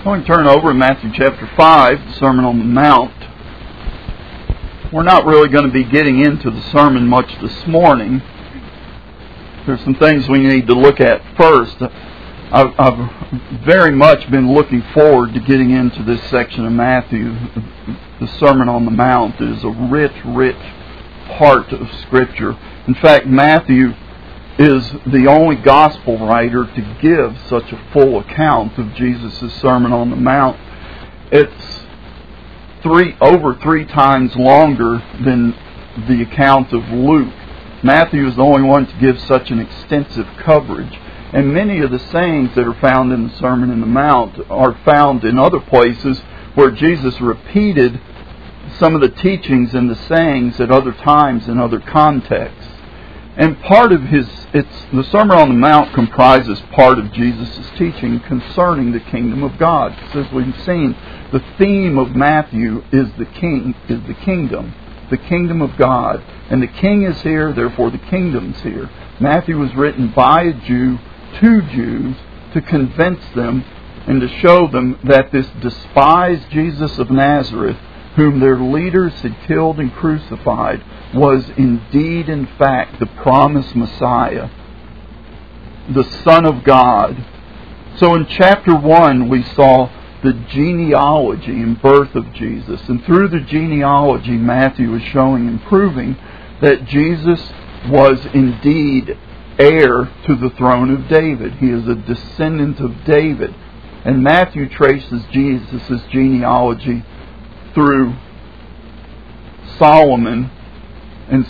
Going to turn over in Matthew chapter 5, the Sermon on the Mount. We're not really going to be getting into the sermon much this morning. There's some things we need to look at first. I've very much been looking forward to getting into this section of Matthew. The Sermon on the Mount is a rich part of Scripture. In fact, Matthew is the only gospel writer to give such a full account of Jesus' Sermon on the Mount. It's over three times longer than the account of Luke. Matthew is the only one to give such an extensive coverage. And many of the sayings that are found in the Sermon on the Mount are found in other places where Jesus repeated some of the teachings and the sayings at other times in other contexts. And part of the Sermon on the Mount comprises part of Jesus' teaching concerning the kingdom of God. As we've seen, the theme of Matthew is the kingdom of God. And the king is here, therefore the kingdom's here. Matthew was written by a Jew to Jews to convince them and to show them that this despised Jesus of Nazareth, whom their leaders had killed and crucified, was indeed, in fact, the promised Messiah, the Son of God. So in chapter 1, we saw the genealogy and birth of Jesus. And through the genealogy, Matthew is showing and proving that Jesus was indeed heir to the throne of David. He is a descendant of David. And Matthew traces Jesus' genealogy through Solomon, and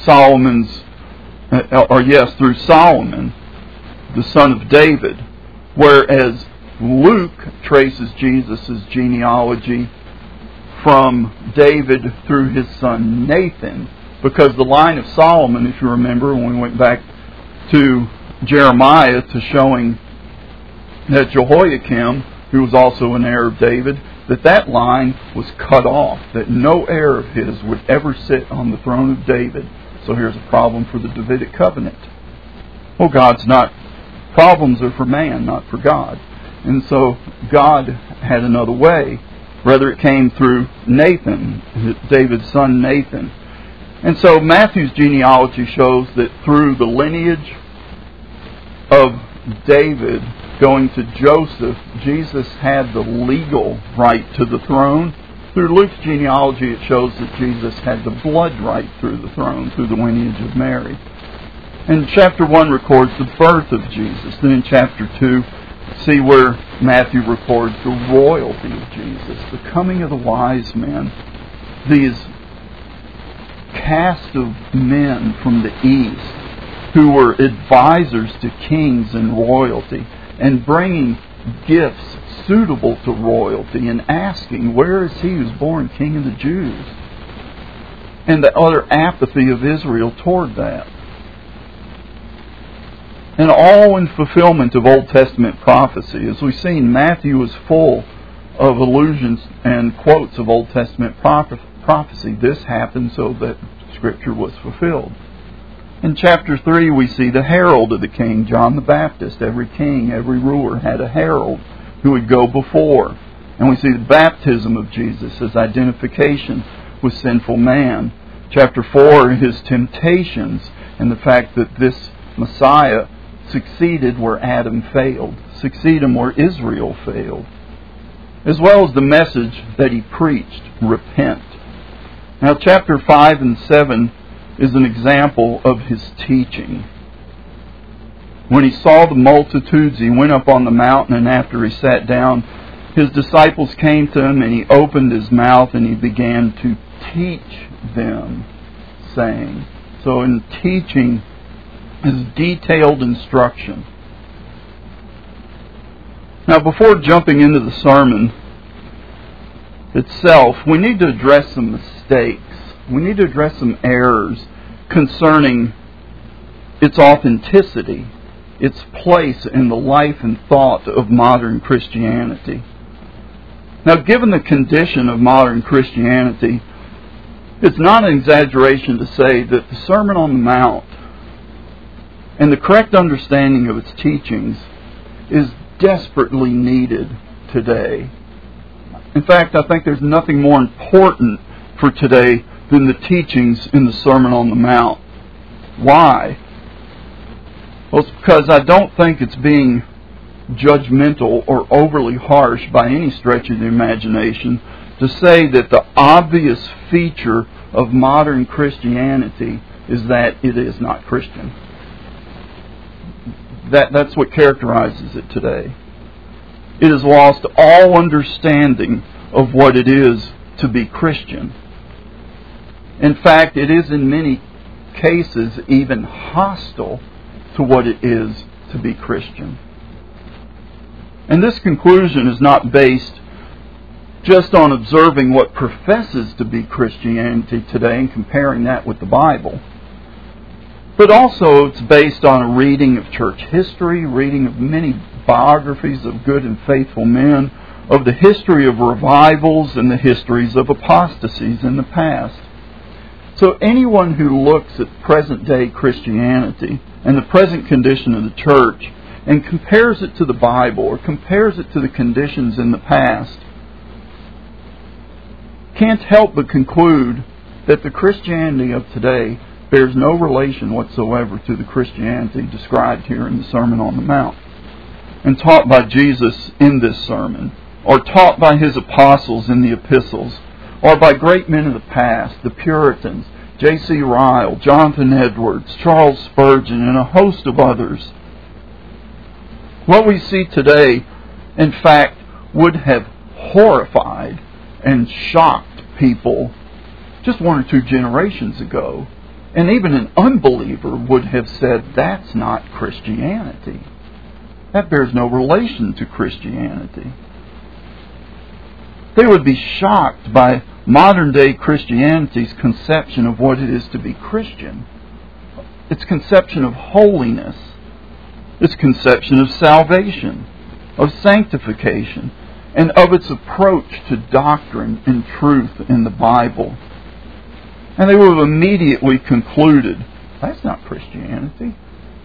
through Solomon, the son of David, whereas Luke traces Jesus' genealogy from David through his son Nathan, because the line of Solomon, if you remember, when we went back to Jeremiah to showing that Jehoiakim, who was also an heir of David, that line was cut off, that no heir of his would ever sit on the throne of David. So here's a problem for the Davidic covenant. Well, problems are for man, not for God. And so God had another way. Rather, it came through Nathan, David's son Nathan. And so Matthew's genealogy shows that through the lineage of David going to Joseph, Jesus had the legal right to the throne. Through Luke's genealogy, it shows that Jesus had the blood right through the throne, through the lineage of Mary. And chapter 1 records the birth of Jesus. Then in chapter 2, see where Matthew records the royalty of Jesus, the coming of the wise men, these cast of men from the east who were advisors to kings and royalty, and bringing gifts suitable to royalty and asking, where is he who's born King of the Jews? And the utter apathy of Israel toward that. And all in fulfillment of Old Testament prophecy. As we've seen, Matthew is full of allusions and quotes of Old Testament prophecy. This happened so that Scripture was fulfilled. In chapter 3, we see the herald of the king, John the Baptist. Every king, every ruler had a herald who would go before. And we see the baptism of Jesus as identification with sinful man. Chapter 4, his temptations and the fact that this Messiah succeeded where Adam failed, succeeded where Israel failed, as well as the message that he preached, repent. Now chapter 5 and 7 is an example of his teaching. When he saw the multitudes, he went up on the mountain, and after he sat down, his disciples came to him, and he opened his mouth, and he began to teach them, saying. So in teaching is detailed instruction. Now before jumping into the sermon itself, we need to address some mistakes. We need to address some errors concerning its authenticity, its place in the life and thought of modern Christianity. Now, given the condition of modern Christianity, it's not an exaggeration to say that the Sermon on the Mount and the correct understanding of its teachings is desperately needed today. In fact, I think there's nothing more important for today than the teachings in the Sermon on the Mount. Why? Well, it's because I don't think it's being judgmental or overly harsh by any stretch of the imagination to say that the obvious feature of modern Christianity is that it is not Christian. That's what characterizes it today. It has lost all understanding of what it is to be Christian. In fact, it is in many cases even hostile to what it is to be Christian. And this conclusion is not based just on observing what professes to be Christianity today and comparing that with the Bible. But also it's based on a reading of church history, reading of many biographies of good and faithful men, of the history of revivals and the histories of apostasies in the past. So anyone who looks at present-day Christianity and the present condition of the church and compares it to the Bible or compares it to the conditions in the past can't help but conclude that the Christianity of today bears no relation whatsoever to the Christianity described here in the Sermon on the Mount and taught by Jesus in this sermon, or taught by His apostles in the epistles, or by great men of the past, the Puritans, J.C. Ryle, Jonathan Edwards, Charles Spurgeon, and a host of others. What we see today, in fact, would have horrified and shocked people just 1 or 2 generations ago. And even an unbeliever would have said, that's not Christianity. That bears no relation to Christianity. They would be shocked by modern-day Christianity's conception of what it is to be Christian. Its conception of holiness. Its conception of salvation, of sanctification, and of its approach to doctrine and truth in the Bible. And they would have immediately concluded, that's not Christianity.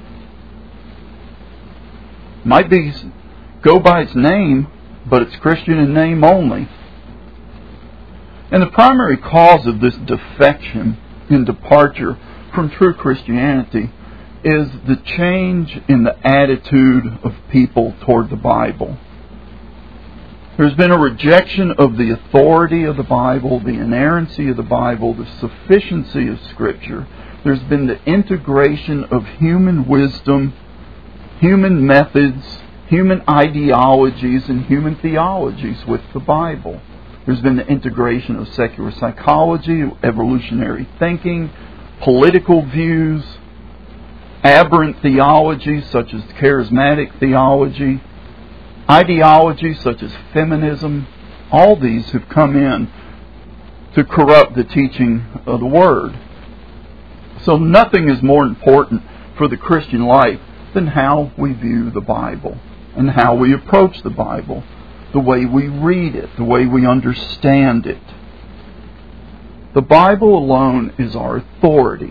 Might be go by its name, but it's Christian in name only. And the primary cause of this defection and departure from true Christianity is the change in the attitude of people toward the Bible. There's been a rejection of the authority of the Bible, the inerrancy of the Bible, the sufficiency of Scripture. There's been the integration of human wisdom, human methods, human ideologies, and human theologies with the Bible. There's been the integration of secular psychology, evolutionary thinking, political views, aberrant theologies such as charismatic theology, ideologies such as feminism. All these have come in to corrupt the teaching of the Word. So nothing is more important for the Christian life than how we view the Bible and how we approach the Bible, the way we read it, the way we understand it. The Bible alone is our authority.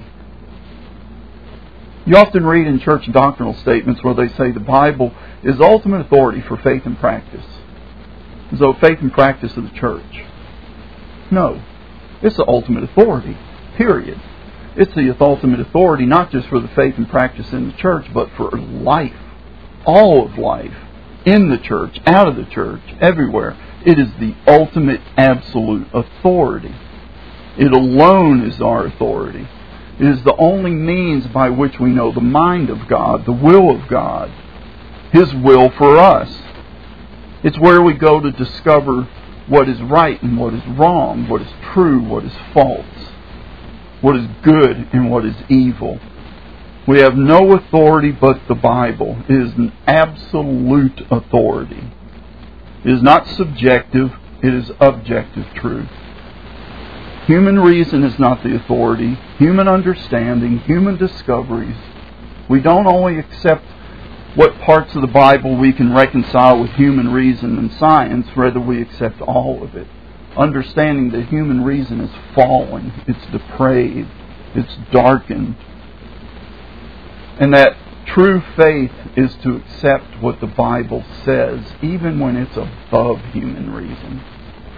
You often read in church doctrinal statements where they say the Bible is ultimate authority for faith and practice. As though faith and practice of the church. No. It's the ultimate authority. Period. It's the ultimate authority not just for the faith and practice in the church, but for life. All of life. In the church, out of the church, everywhere. It is the ultimate absolute authority. It alone is our authority. It is the only means by which we know the mind of God, the will of God, His will for us. It's where we go to discover what is right and what is wrong, what is true, what is false, what is good and what is evil. We have no authority but the Bible. It is an absolute authority. It is not subjective, it is objective truth. Human reason is not the authority. Human understanding, human discoveries. We don't only accept what parts of the Bible we can reconcile with human reason and science, rather we accept all of it. Understanding that human reason is falling, it's depraved, it's darkened. And that true faith is to accept what the Bible says, even when it's above human reason.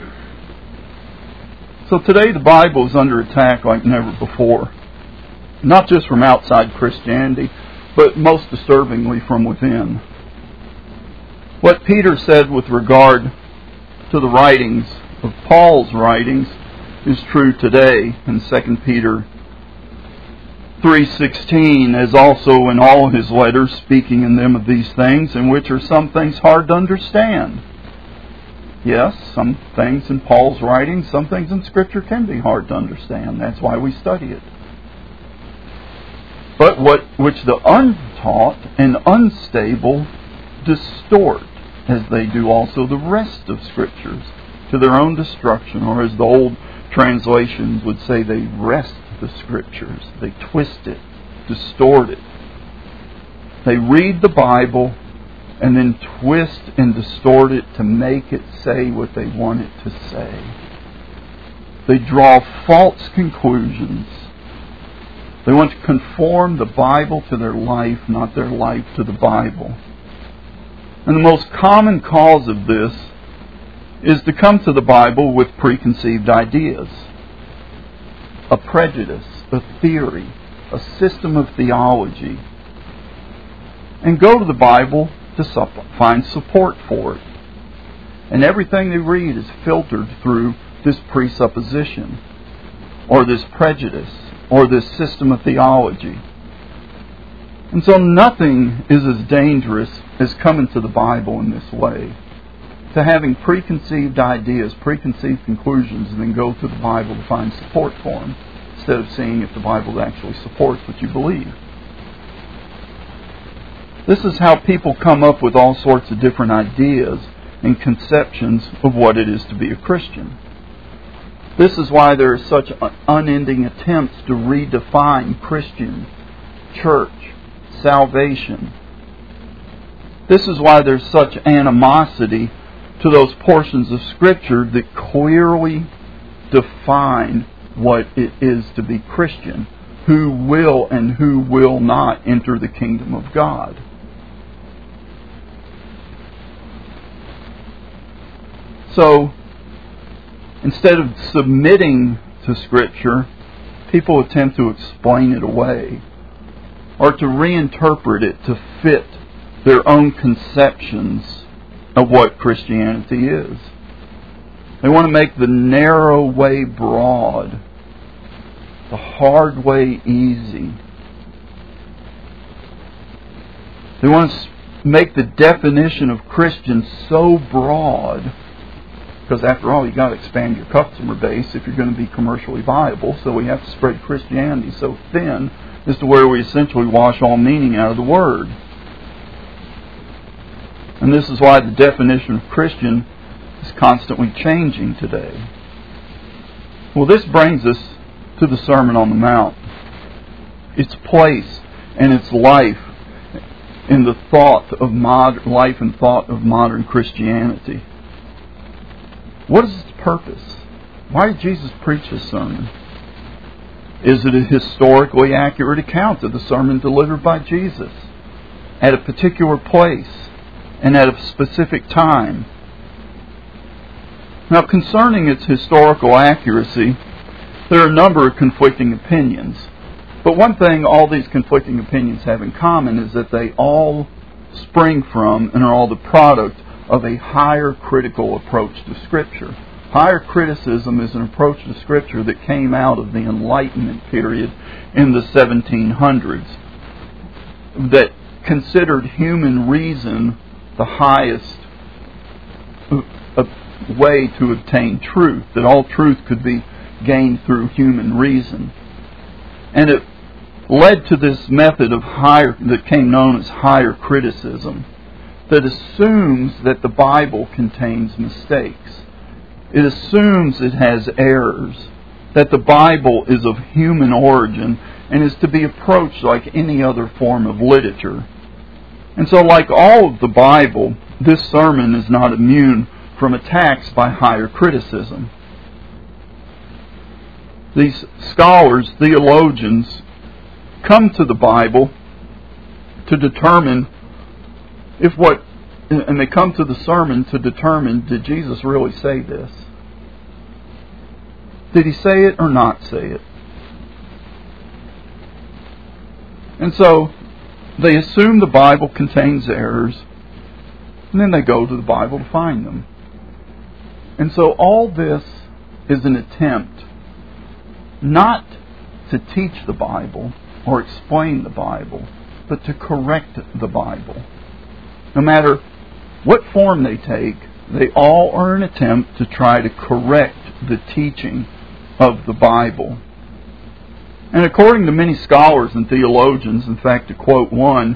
So today the Bible is under attack like never before. Not just from outside Christianity, but most disturbingly from within. What Peter said with regard to the writings of Paul's writings is true today in 2 Peter 3:16, as also in all his letters, speaking in them of these things, in which are some things hard to understand. Yes, some things in Paul's writings, some things in Scripture can be hard to understand. That's why we study it. But which the untaught and unstable distort, as they do also the rest of Scriptures, to their own destruction, or as the old translations would say, they wrest the Scriptures. They twist it, distort it. They read the Bible and then twist and distort it to make it say what they want it to say. They draw false conclusions. They want to conform the Bible to their life, not their life to the Bible. And the most common cause of this is to come to the Bible with preconceived ideas, a prejudice, a theory, a system of theology, and go to the Bible to find support for it. And everything they read is filtered through this presupposition, or this prejudice, or this system of theology. And so nothing is as dangerous as coming to the Bible in this way, to having preconceived ideas, preconceived conclusions, and then go to the Bible to find support for them, instead of seeing if the Bible actually supports what you believe. This is how people come up with all sorts of different ideas and conceptions of what it is to be a Christian. This is why there are such unending attempts to redefine Christian, church, salvation. This is why there's such animosity to those portions of Scripture that clearly define what it is to be Christian, who will and who will not enter the kingdom of God. So, instead of submitting to Scripture, people attempt to explain it away, or to reinterpret it to fit their own conceptions of what Christianity is. They want to make the narrow way broad, the hard way easy. They want to make the definition of Christian so broad, because after all, you've got to expand your customer base if you're going to be commercially viable. So we have to spread Christianity so thin as to where we essentially wash all meaning out of the Word. And this is why the definition of Christian is constantly changing today. Well, this brings us to the Sermon on the Mount. Its place and its life in the thought of life and thought of modern Christianity. What is its purpose? Why did Jesus preach this sermon? Is it a historically accurate account of the sermon delivered by Jesus at a particular place and at a specific time? Now, concerning its historical accuracy, there are a number of conflicting opinions. But one thing all these conflicting opinions have in common is that they all spring from and are all the product of a higher critical approach to Scripture. Higher criticism is an approach to Scripture that came out of the Enlightenment period in the 1700s that considered human reason the highest way to obtain truth, that all truth could be gained through human reason. And it led to this method of that came known as higher criticism, that assumes that the Bible contains mistakes. It assumes it has errors, that the Bible is of human origin and is to be approached like any other form of literature. And so, like all of the Bible, this sermon is not immune from attacks by higher criticism. These scholars, theologians, come to the Bible to determine and they come to the sermon to determine, did Jesus really say this? Did he say it or not say it? And so they assume the Bible contains errors, and then they go to the Bible to find them. And so all this is an attempt not to teach the Bible or explain the Bible, but to correct the Bible. No matter what form they take, they all are an attempt to try to correct the teaching of the Bible. And according to many scholars and theologians, in fact, to quote one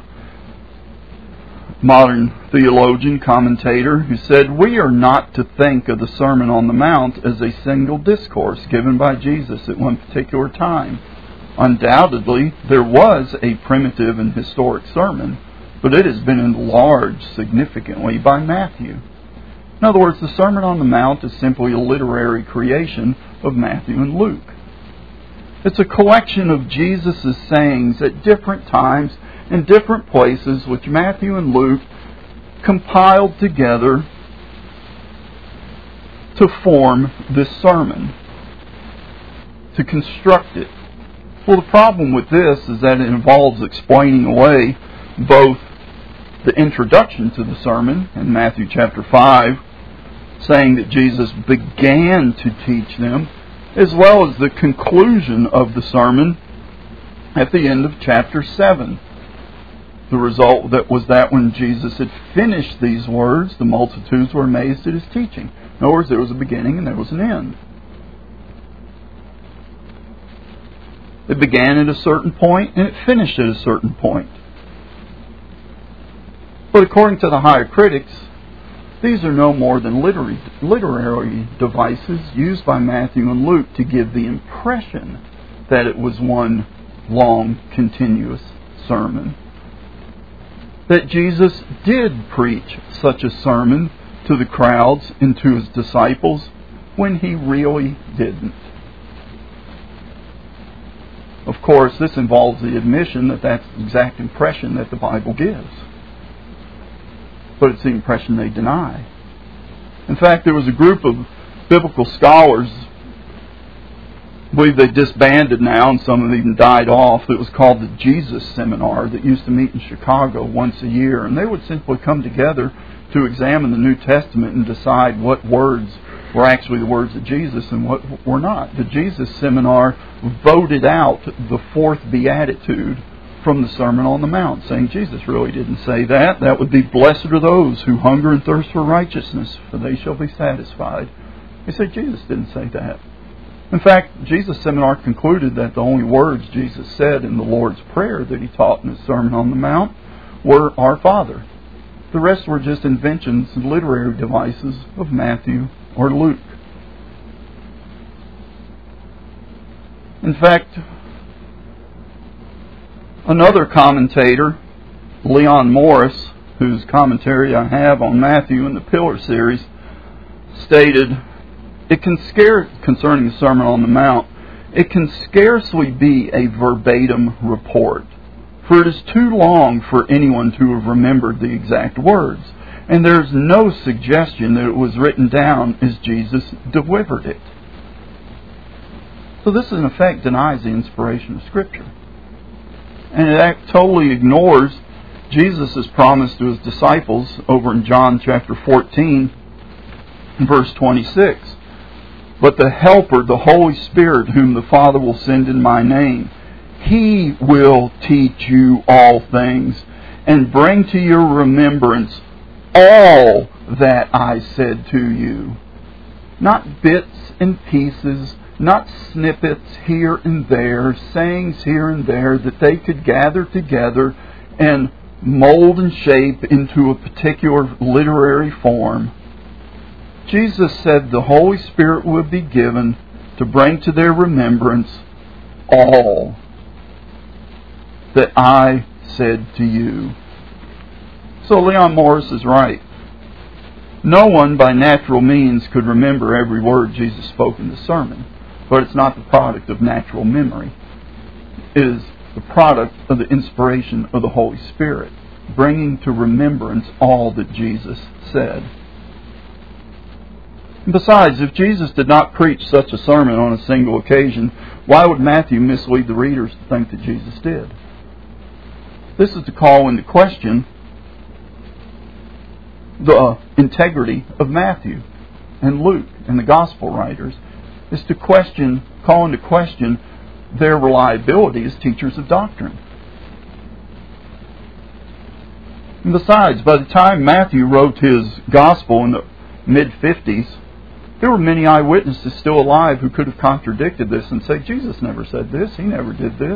modern theologian, commentator, who said, "We are not to think of the Sermon on the Mount as a single discourse given by Jesus at one particular time. Undoubtedly, there was a primitive and historic sermon, but it has been enlarged significantly by Matthew." In other words, the Sermon on the Mount is simply a literary creation of Matthew and Luke. It's a collection of Jesus' sayings at different times in different places, which Matthew and Luke compiled together to form this sermon, to construct it. Well, the problem with this is that it involves explaining away both the introduction to the sermon in Matthew chapter 5, saying that Jesus began to teach them, as well as the conclusion of the sermon at the end of chapter 7. The result was that when Jesus had finished these words, the multitudes were amazed at his teaching. In other words, there was a beginning and there was an end. It began at a certain point and it finished at a certain point. But according to the higher critics, these are no more than literary devices used by Matthew and Luke to give the impression that it was one long, continuous sermon. That Jesus did preach such a sermon to the crowds and to his disciples when he really didn't. Of course, this involves the admission that that's the exact impression that the Bible gives. But it's the impression they deny. In fact, there was a group of biblical scholars, I believe they disbanded now and some have even died off, that was called the Jesus Seminar, that used to meet in Chicago once a year. And they would simply come together to examine the New Testament and decide what words were actually the words of Jesus and what were not. The Jesus Seminar voted out the fourth beatitude from the Sermon on the Mount, saying Jesus really didn't say that. That would be, "Blessed are those who hunger and thirst for righteousness, for they shall be satisfied." They said Jesus didn't say that. In fact, Jesus Seminar concluded that the only words Jesus said in the Lord's Prayer that he taught in his Sermon on the Mount were, "Our Father." The rest were just inventions and literary devices of Matthew or Luke. In fact, another commentator, Leon Morris, whose commentary I have on Matthew in the Pillar series, stated, concerning the Sermon on the Mount, it can scarcely be a verbatim report, for it is too long for anyone to have remembered the exact words, and there is no suggestion that it was written down as Jesus delivered it. So this, in effect, denies the inspiration of Scripture. And it totally ignores Jesus' promise to his disciples over in John chapter 14, verse 26. "But the Helper, the Holy Spirit, whom the Father will send in my name, He will teach you all things and bring to your remembrance all that I said to you." Not bits and pieces, not snippets here and there, sayings here and there that they could gather together and mold and shape into a particular literary form. Jesus said the Holy Spirit would be given to bring to their remembrance all that I said to you. So Leon Morris is right. No one by natural means could remember every word Jesus spoke in the sermon. But it's not the product of natural memory. It is the product of the inspiration of the Holy Spirit, bringing to remembrance all that Jesus said. Besides, if Jesus did not preach such a sermon on a single occasion, why would Matthew mislead the readers to think that Jesus did? This is to call into question the integrity of Matthew and Luke and the Gospel writers. Is to call into question their reliability as teachers of doctrine. And besides, by the time Matthew wrote his Gospel in the mid-50s, there were many eyewitnesses still alive who could have contradicted this and said, Jesus never said this, He never did this.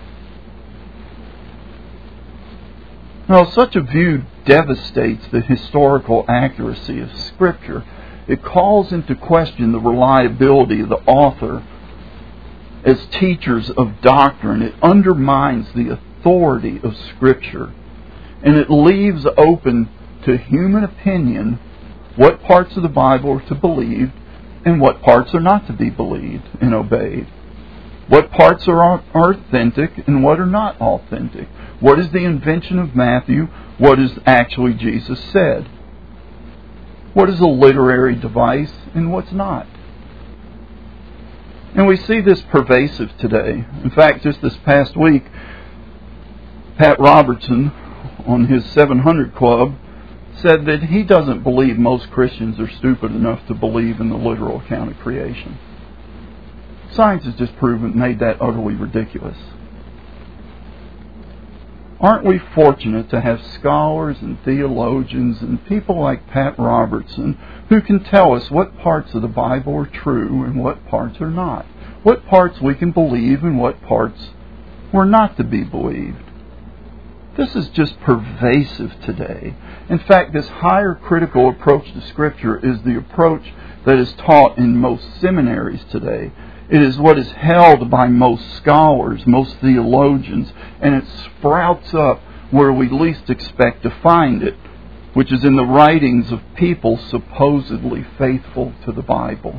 Now, such a view devastates the historical accuracy of Scripture. It calls into question the reliability of the author as teachers of doctrine. It undermines the authority of Scripture. And it leaves open to human opinion what parts of the Bible are to believe and what parts are not to be believed and obeyed. What parts are authentic and what are not authentic. What is the invention of Matthew? What is actually Jesus said? What is a literary device and what's not? And we see this pervasive today. In fact, just this past week, Pat Robertson on his 700 Club said that he doesn't believe most Christians are stupid enough to believe in the literal account of creation. Science has just made that utterly ridiculous. Aren't we fortunate to have scholars and theologians and people like Pat Robertson who can tell us what parts of the Bible are true and what parts are not? What parts we can believe and what parts were not to be believed? This is just pervasive today. In fact, this higher critical approach to Scripture is the approach that is taught in most seminaries today. It is what is held by most scholars, most theologians, and it sprouts up where we least expect to find it, which is in the writings of people supposedly faithful to the Bible.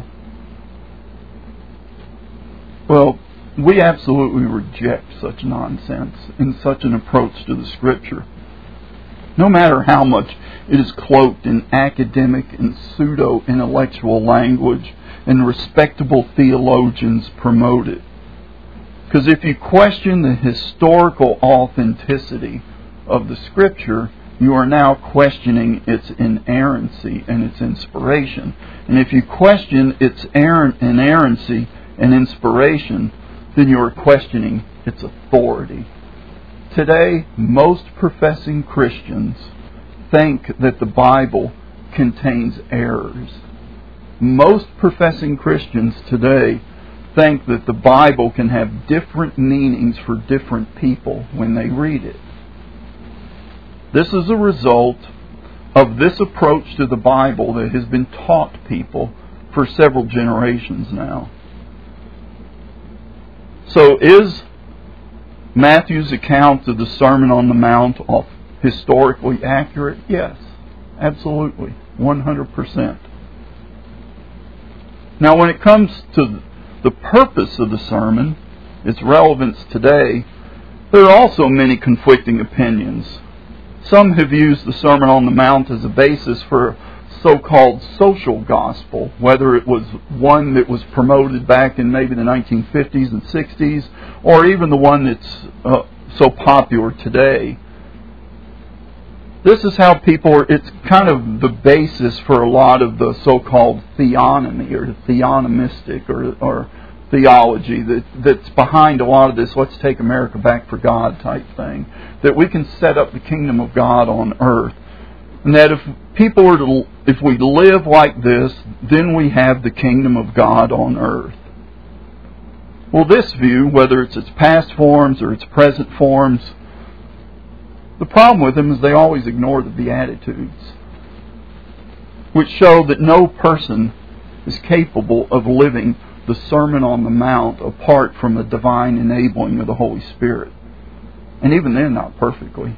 Well, we absolutely reject such nonsense and such an approach to the Scripture. No matter how much it is cloaked in academic and pseudo-intellectual language and respectable theologians promote it. Because if you question the historical authenticity of the Scripture, you are now questioning its inerrancy and its inspiration. And if you question its inerrancy and inspiration, then you are questioning its authority. Today, most professing Christians think that the Bible contains errors. Most professing Christians today think that the Bible can have different meanings for different people when they read it. This is a result of this approach to the Bible that has been taught people for several generations now. So is Matthew's account of the Sermon on the Mount historically accurate? Yes, absolutely, 100%. Now, when it comes to the purpose of the sermon, its relevance today, there are also many conflicting opinions. Some have used the Sermon on the Mount as a basis for so-called social gospel, whether it was one that was promoted back in maybe the 1950s and 60s, or even the one that's so popular today. This is how it's kind of the basis for a lot of the so-called theonomy or theonomistic or theology that's behind a lot of this let's take America back for God type thing. That we can set up the kingdom of God on earth. And that if we live like this, then we have the kingdom of God on earth. Well, this view, whether it's its past forms or its present forms, the problem with them is they always ignore the Beatitudes, which show that no person is capable of living the Sermon on the Mount apart from the divine enabling of the Holy Spirit. And even then, not perfectly.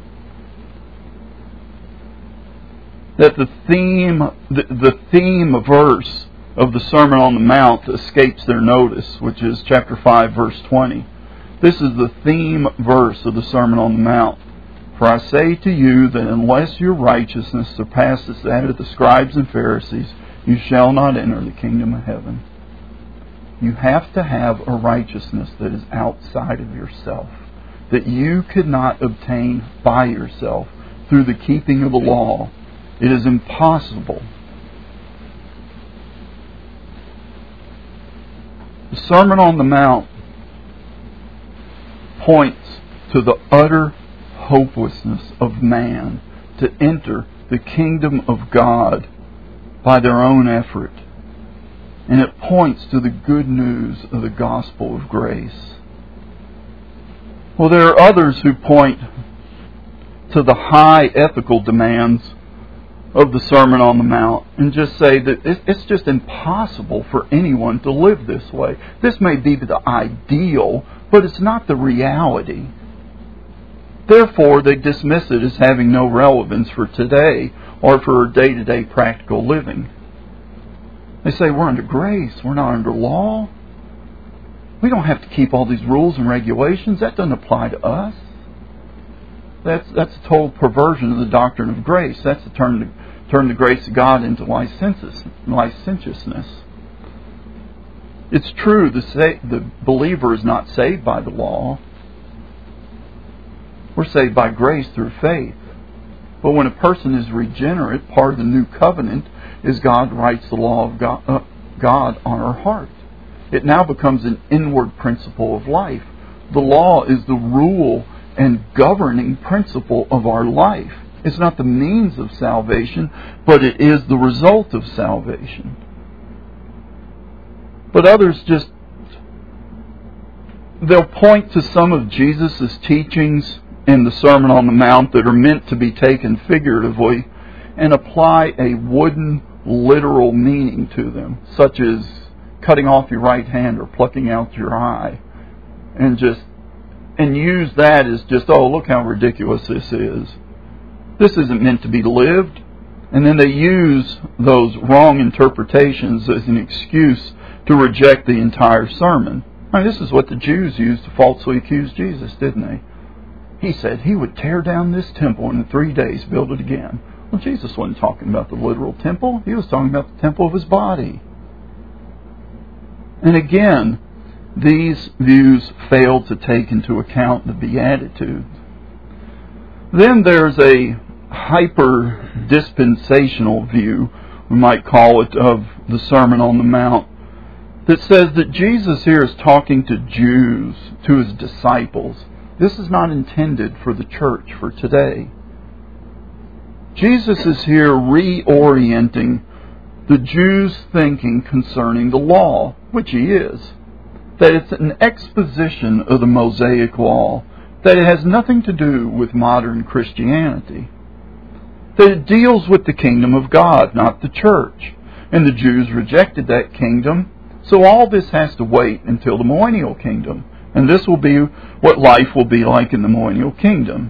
That the theme verse of the Sermon on the Mount escapes their notice, which is chapter 5, verse 20. This is the theme verse of the Sermon on the Mount. For I say to you that unless your righteousness surpasses that of the scribes and Pharisees, you shall not enter the kingdom of heaven. You have to have a righteousness that is outside of yourself, that you could not obtain by yourself through the keeping of the law. It is impossible. The Sermon on the Mount points to the utter hopelessness of man to enter the kingdom of God by their own effort. And it points to the good news of the gospel of grace. Well, there are others who point to the high ethical demands of the Sermon on the Mount and just say that it's just impossible for anyone to live this way. This may be the ideal, but it's not the reality. Therefore, they dismiss it as having no relevance for today or for day-to-day practical living. They say, we're under grace, we're not under law. We don't have to keep all these rules and regulations. That doesn't apply to us. That's a total perversion of the doctrine of grace. That's to turn the grace of God into licentiousness. It's true, the believer is not saved by the law. We're saved by grace through faith. But when a person is regenerate, part of the new covenant is God writes the law of God on our heart. It now becomes an inward principle of life. The law is the rule and governing principle of our life. It's not the means of salvation, but it is the result of salvation. But others they'll point to some of Jesus' teachings in the Sermon on the Mount that are meant to be taken figuratively and apply a wooden, literal meaning to them, such as cutting off your right hand or plucking out your eye, and use that as oh, look how ridiculous this is. This isn't meant to be lived. And then they use those wrong interpretations as an excuse to reject the entire sermon. This is what the Jews used to falsely accuse Jesus, didn't they? He said he would tear down this temple and in 3 days build it again. Well, Jesus wasn't talking about the literal temple. He was talking about the temple of his body. And again, these views failed to take into account the Beatitudes. Then there's a hyper-dispensational view, we might call it, of the Sermon on the Mount, that says that Jesus here is talking to Jews, to his disciples. This is not intended for the church for today. Jesus is here reorienting the Jews' thinking concerning the law, which he is. That it's an exposition of the Mosaic law, that it has nothing to do with modern Christianity. That it deals with the kingdom of God, not the church. And the Jews rejected that kingdom, so all this has to wait until the millennial kingdom. And this will be what life will be like in the millennial kingdom.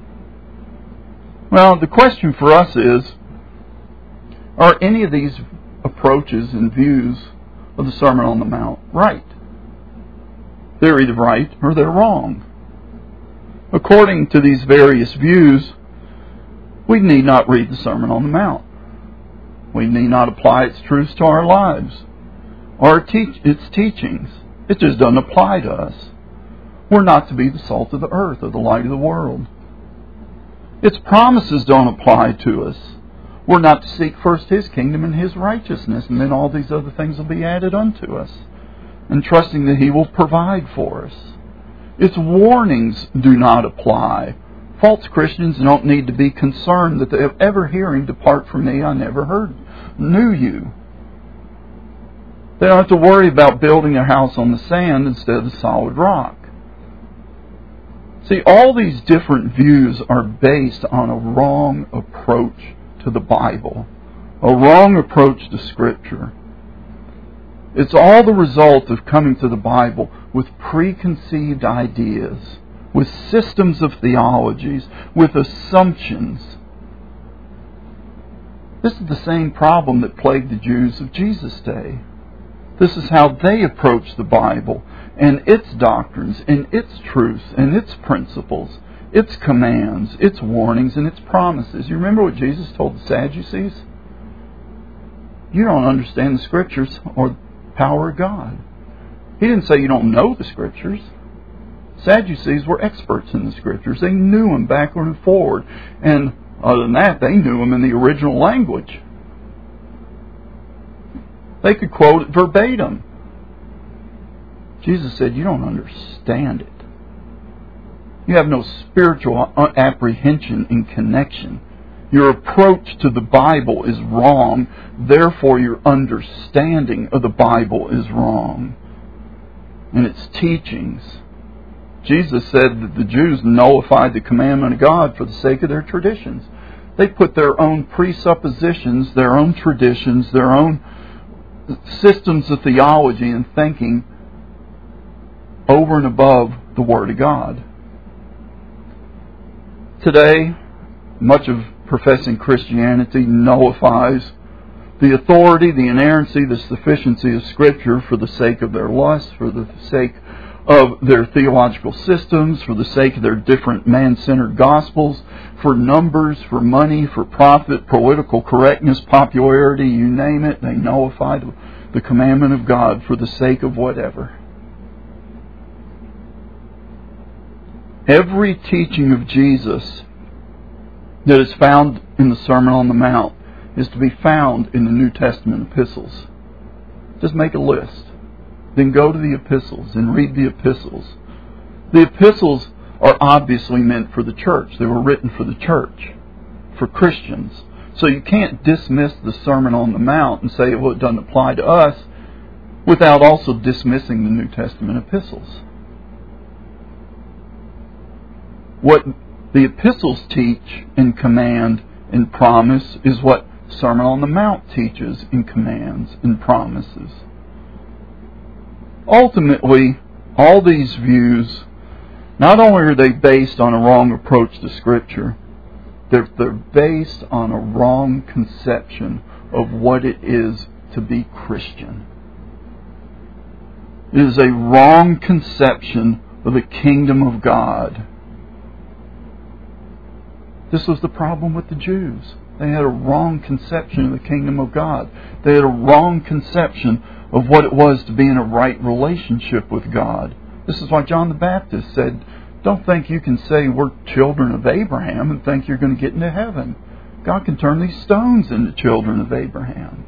Well, the question for us is, are any of these approaches and views of the Sermon on the Mount right? They're either right or they're wrong. According to these various views, we need not read the Sermon on the Mount. We need not apply its truths to our lives or its teachings. It just doesn't apply to us. We're not to be the salt of the earth or the light of the world. Its promises don't apply to us. We're not to seek first his kingdom and his righteousness, and then all these other things will be added unto us, and trusting that he will provide for us. Its warnings do not apply. False Christians don't need to be concerned that they're ever hearing, "Depart from me, I never knew you." They don't have to worry about building a house on the sand instead of the solid rock. See, all these different views are based on a wrong approach to the Bible, a wrong approach to Scripture. It's all the result of coming to the Bible with preconceived ideas, with systems of theologies, with assumptions. This is the same problem that plagued the Jews of Jesus' day. This is how they approached the Bible and its doctrines and its truths and its principles, its commands, its warnings, and its promises. You remember what Jesus told the Sadducees? you don't understand the Scriptures or the power of God. He didn't say you don't know the Scriptures. Sadducees were experts in the Scriptures. They knew them backward and forward. And other than that, they knew them in the original language. They could quote it verbatim. Jesus said, you don't understand it. You have no spiritual apprehension and connection. Your approach to the Bible is wrong. Therefore, your understanding of the Bible is wrong. And its teachings. Jesus said that the Jews nullified the commandment of God for the sake of their traditions. They put their own presuppositions, their own traditions, their own systems of theology and thinking over and above the Word of God. Today, much of professing Christianity nullifies the authority, the inerrancy, the sufficiency of Scripture for the sake of their lusts, for the sake of their theological systems, for the sake of their different man-centered gospels, for numbers, for money, for profit, political correctness, popularity, you name it. They nullify the commandment of God for the sake of whatever. Every teaching of Jesus that is found in the Sermon on the Mount is to be found in the New Testament epistles. Just make a list. Then go to the epistles and read the epistles. The epistles are obviously meant for the church. They were written for the church, for Christians. So you can't dismiss the Sermon on the Mount and say, well, it doesn't apply to us, without also dismissing the New Testament epistles. What the epistles teach and command and promise is what Sermon on the Mount teaches and commands and promises. Ultimately, all these views, not only are they based on a wrong approach to Scripture, they're based on a wrong conception of what it is to be Christian. It is a wrong conception of the kingdom of God. This was the problem with the Jews. They had a wrong conception of the kingdom of God. They had a wrong conception of what it was to be in a right relationship with God. This is why John the Baptist said, don't think you can say we're children of Abraham and think you're going to get into heaven. God can turn these stones into children of Abraham.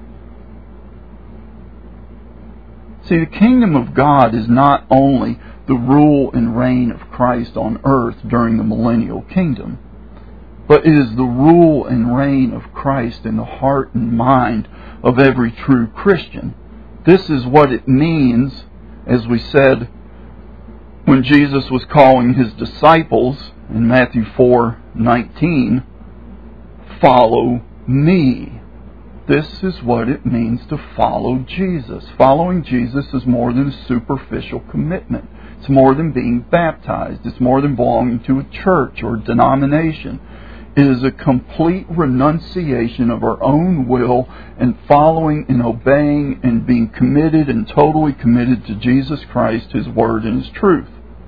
See, the kingdom of God is not only the rule and reign of Christ on earth during the millennial kingdom, but it is the rule and reign of Christ in the heart and mind of every true Christian. This is what it means, as we said, when Jesus was calling His disciples in Matthew 4:19, follow me. This is what it means to follow Jesus. Following Jesus is more than a superficial commitment. It's more than being baptized. It's more than belonging to a church or denomination. It is a complete renunciation of our own will and following and obeying and being committed and totally committed to Jesus Christ, His Word, and His truth.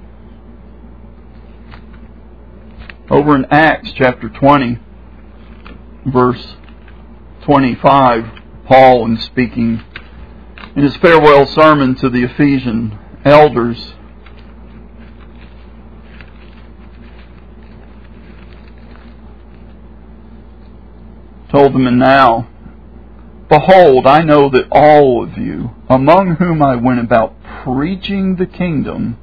Over in Acts chapter 20, verse 25, Paul, in speaking in his farewell sermon to the Ephesian elders, told them, and now, behold, I know that all of you, among whom I went about preaching the kingdom,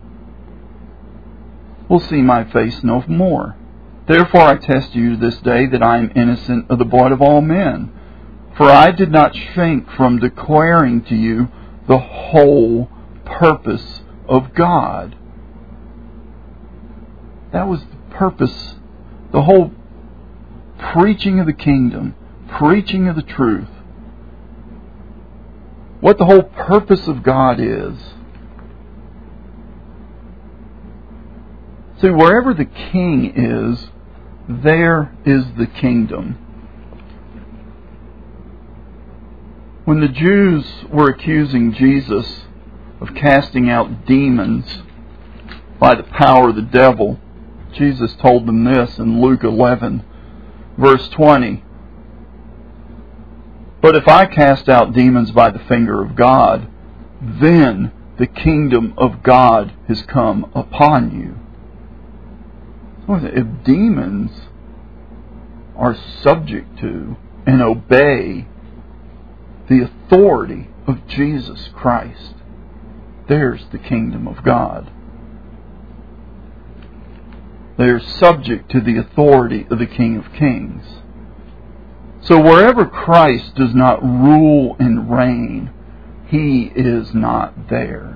will see my face no more. Therefore I test you this day that I am innocent of the blood of all men. For I did not shrink from declaring to you the whole purpose of God. That was the purpose, the whole preaching of the kingdom, preaching of the truth. What the whole purpose of God is. See, wherever the king is, there is the kingdom. When the Jews were accusing Jesus of casting out demons by the power of the devil, Jesus told them this in Luke 11, verse 20. But if I cast out demons by the finger of God, then the kingdom of God has come upon you. If demons are subject to and obey the authority of Jesus Christ, there's the kingdom of God. They're subject to the authority of the King of Kings. So wherever Christ does not rule and reign, He is not there.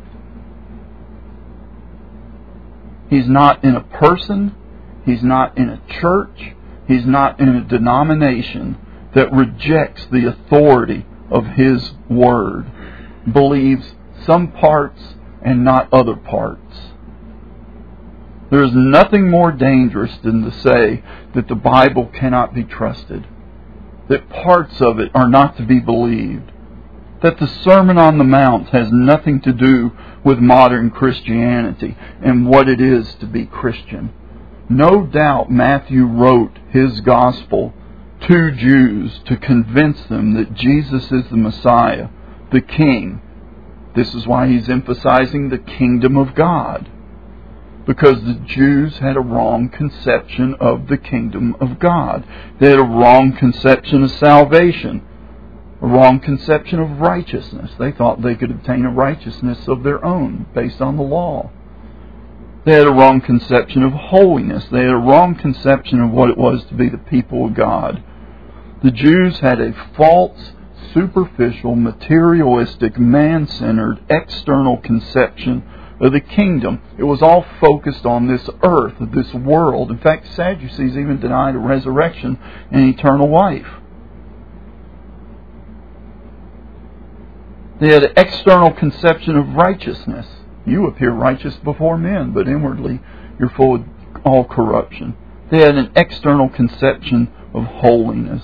He's not in a person. He's not in a church. He's not in a denomination that rejects the authority of His Word, believes some parts and not other parts. There is nothing more dangerous than to say that the Bible cannot be trusted, that parts of it are not to be believed, that the Sermon on the Mount has nothing to do with modern Christianity and what it is to be Christian. No doubt Matthew wrote his gospel to Jews to convince them that Jesus is the Messiah, the King. This is why he's emphasizing the kingdom of God, because the Jews had a wrong conception of the kingdom of God. They had a wrong conception of salvation, a wrong conception of righteousness. They thought they could obtain a righteousness of their own based on the law. They had a wrong conception of holiness. They had a wrong conception of what it was to be the people of God. The Jews had a false, superficial, materialistic, man-centered, external conception of the kingdom. It was all focused on this earth, this world. In fact, Sadducees even denied a resurrection and eternal life. They had an external conception of righteousness. You appear righteous before men, but inwardly you're full of all corruption. They had an external conception of holiness.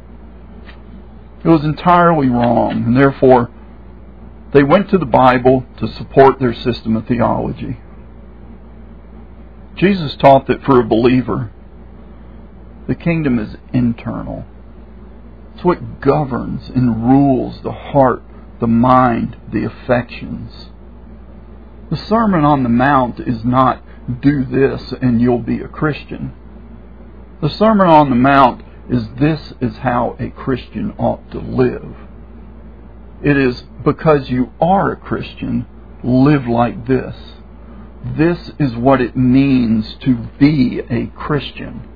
It was entirely wrong, and therefore they went to the Bible to support their system of theology. Jesus taught that for a believer, the kingdom is internal. It's what governs and rules the heart, the mind, the affections. The Sermon on the Mount is not, do this and you'll be a Christian. The Sermon on the Mount is, this is how a Christian ought to live. It is, because you are a Christian, live like this. This is what it means to be a Christian.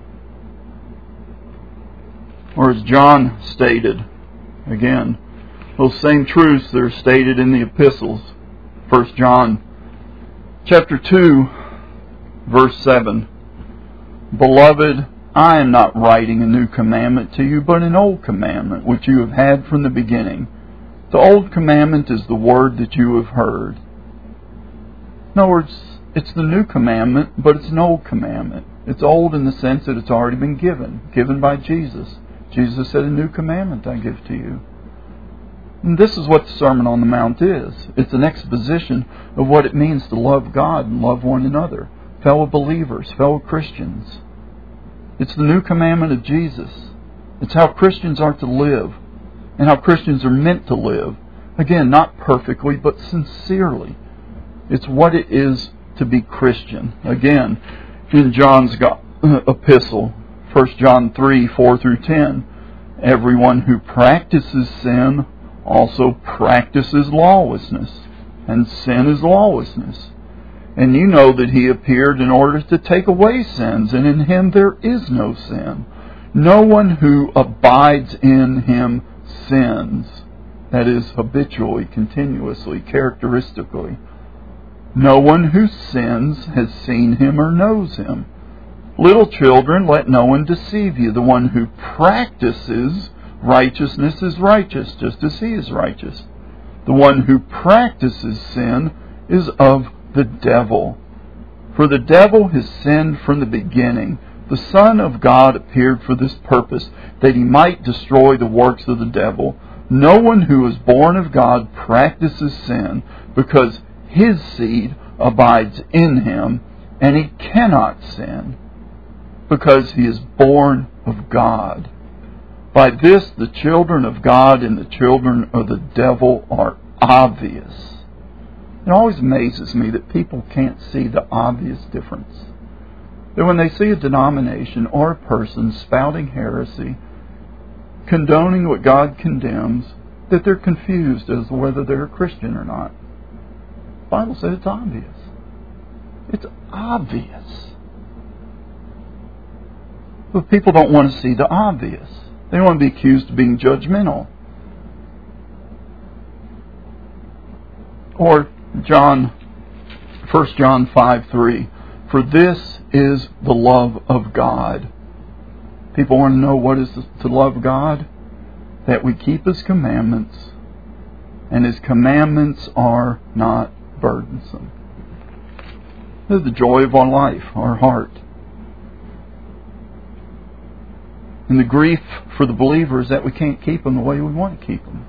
Or as John stated, again, those same truths that are stated in the epistles. 1 John chapter 2, verse 7. Beloved, I am not writing a new commandment to you, but an old commandment which you have had from the beginning. The old commandment is the word that you have heard. In other words, it's the new commandment, but it's an old commandment. It's old in the sense that it's already been given by Jesus. Jesus said, a new commandment I give to you. And this is what the Sermon on the Mount is. It's an exposition of what it means to love God and love one another, fellow believers, fellow Christians. It's the new commandment of Jesus. It's how Christians are to live and how Christians are meant to live. Again, not perfectly, but sincerely. It's what it is to be Christian. Again, in John's epistle, 1 John 3, 4 through 10, everyone who practices sin also practices lawlessness, and sin is lawlessness. And you know that He appeared in order to take away sins, and in Him there is no sin. No one who abides in Him sins. That is, habitually, continuously, characteristically. No one who sins has seen Him or knows Him. Little children, let no one deceive you. The one who practices righteousness is righteous, just as He is righteous. The one who practices sin is of the devil. For the devil has sinned from the beginning. The Son of God appeared for this purpose, that He might destroy the works of the devil. No one who is born of God practices sin, because his seed abides in him, and he cannot sin, because he is born of God. By this the children of God and the children of the devil are obvious. It always amazes me that people can't see the obvious difference. That when they see a denomination or a person spouting heresy, condoning what God condemns, that they're confused as to whether they're a Christian or not. The Bible says it's obvious. It's obvious. But people don't want to see the obvious. They don't want to be accused of being judgmental. Or 1 John 5:3, for this is the love of God. People want to know what is to love God? That we keep His commandments, and His commandments are not burdensome. This is the joy of our life, our heart. And the grief for the believer is that we can't keep them the way we want to keep them.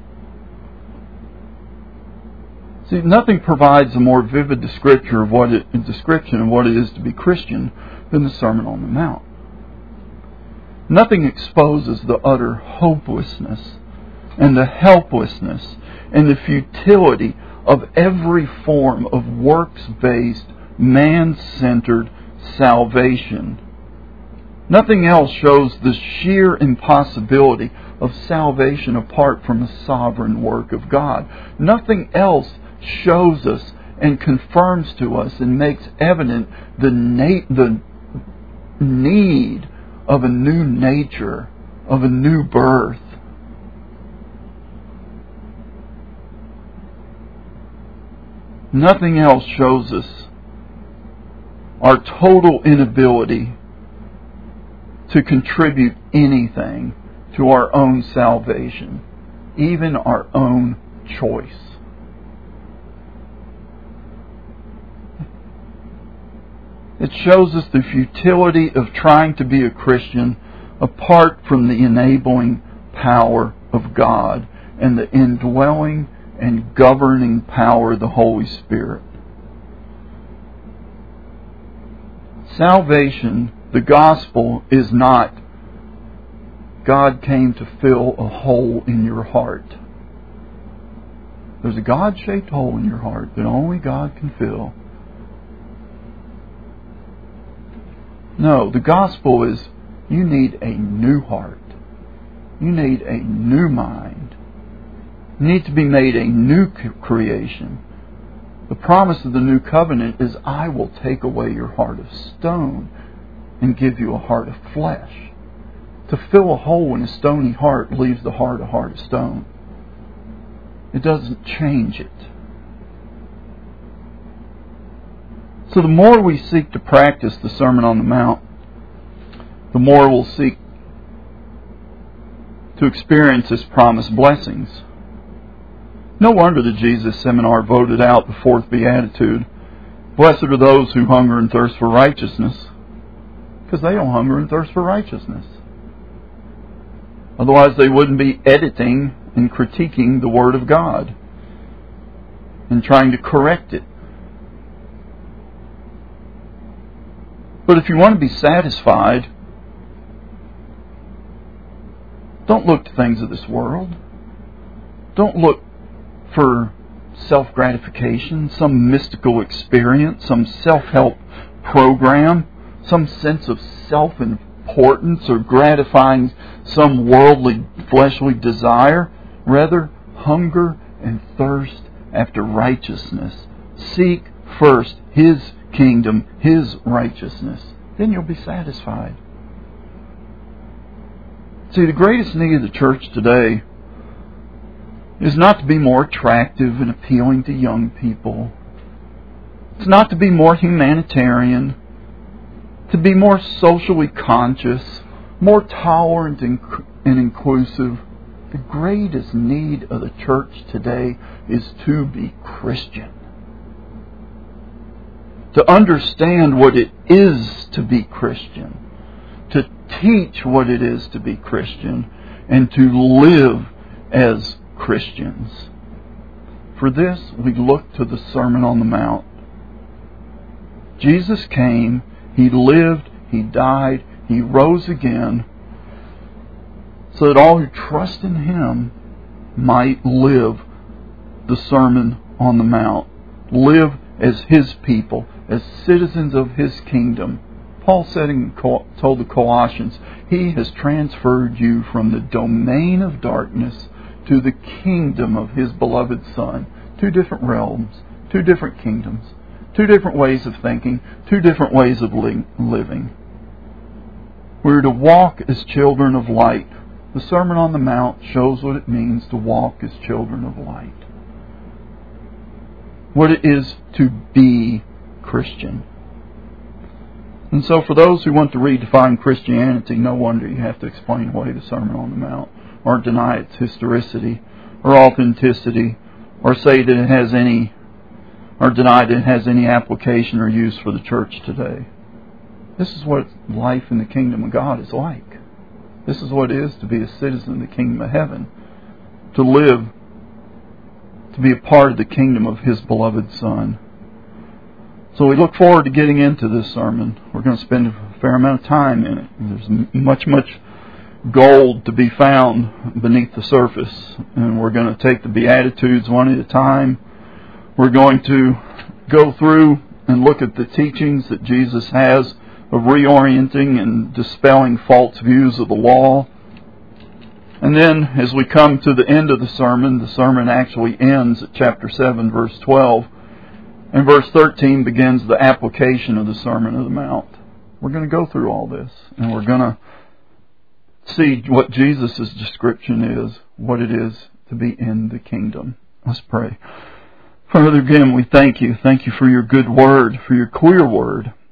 See, nothing provides a more vivid description of what it is to be Christian than the Sermon on the Mount. Nothing exposes the utter hopelessness and the helplessness and the futility of every form of works-based, man-centered salvation. Nothing else shows the sheer impossibility of salvation apart from the sovereign work of God. Nothing else shows us and confirms to us and makes evident the need of a new nature, of a new birth. Nothing else shows us our total inability to contribute anything to our own salvation, even our own choice. It shows us the futility of trying to be a Christian apart from the enabling power of God and the indwelling and governing power of the Holy Spirit. Salvation, the gospel, is not God came to fill a hole in your heart. There's a God-shaped hole in your heart that only God can fill. No, the gospel is you need a new heart. You need a new mind. You need to be made a new creation. The promise of the new covenant is, I will take away your heart of stone and give you a heart of flesh. To fill a hole in a stony heart leaves the heart a heart of stone. It doesn't change it. So the more we seek to practice the Sermon on the Mount, the more we'll seek to experience His promised blessings. No wonder the Jesus Seminar voted out the fourth beatitude, blessed are those who hunger and thirst for righteousness, because they don't hunger and thirst for righteousness. Otherwise they wouldn't be editing and critiquing the Word of God and trying to correct it. But if you want to be satisfied, don't look to things of this world. Don't look for self-gratification, some mystical experience, some self-help program, some sense of self-importance or gratifying some worldly, fleshly desire. Rather, hunger and thirst after righteousness. Seek first His kingdom, His righteousness. Then you'll be satisfied. See, the greatest need of the church today is not to be more attractive and appealing to young people. It's not to be more humanitarian, to be more socially conscious, more tolerant and inclusive. The greatest need of the church today is to be Christian. To understand what it is to be Christian. To teach what it is to be Christian. And to live as Christians. For this, we look to the Sermon on the Mount. Jesus came, He lived, He died, He rose again, so that all who trust in Him might live the Sermon on the Mount. Live as His people, as citizens of His kingdom. Paul said told the Colossians, He has transferred you from the domain of darkness to the kingdom of His beloved Son. 2 different realms, 2 different kingdoms, 2 different ways of thinking, 2 different ways of living. We're to walk as children of light. The Sermon on the Mount shows what it means to walk as children of light. What it is to be Christian. And so for those who want to redefine Christianity, no wonder you have to explain away the Sermon on the Mount, or deny its historicity, or authenticity, or say that it has any, or deny that it has any application or use for the church today. This is what life in the kingdom of God is like. This is what it is to be a citizen of the kingdom of heaven. To live, to be a part of the kingdom of His beloved Son. So we look forward to getting into this sermon. We're going to spend a fair amount of time in it. There's much gold to be found beneath the surface. And we're going to take the Beatitudes one at a time. We're going to go through and look at the teachings that Jesus has of reorienting and dispelling false views of the law. And then, as we come to the end of the sermon actually ends at chapter 7, verse 12. And verse 13 begins the application of the Sermon on the Mount. We're going to go through all this, and we're going to see what Jesus' description is, what it is to be in the kingdom. Let's pray. Father, again, we thank you. Thank you for your good word, for your clear word.